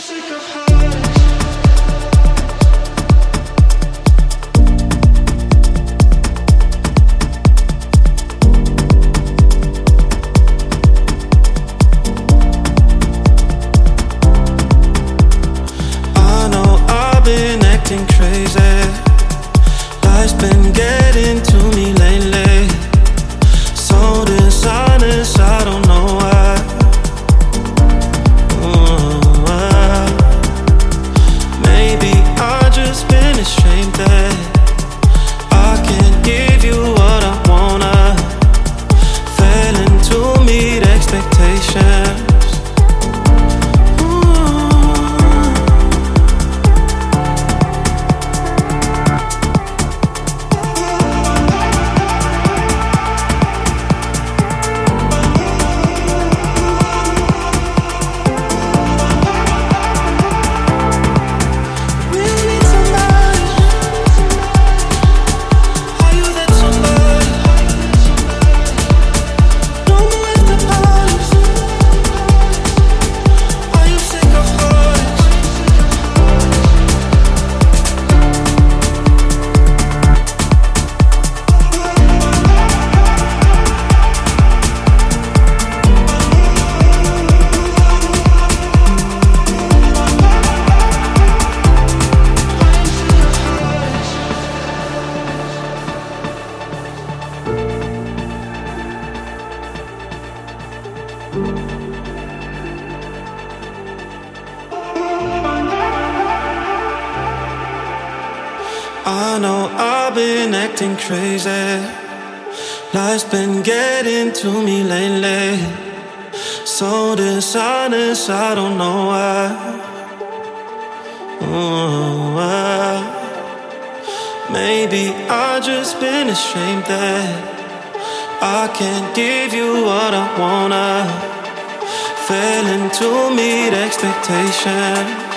I know I've been acting crazy. Life's been getting to me lately. So dishonest, I don't know why. Maybe I've just been ashamed that I can't give you what I wanna. Failing to meet expectations.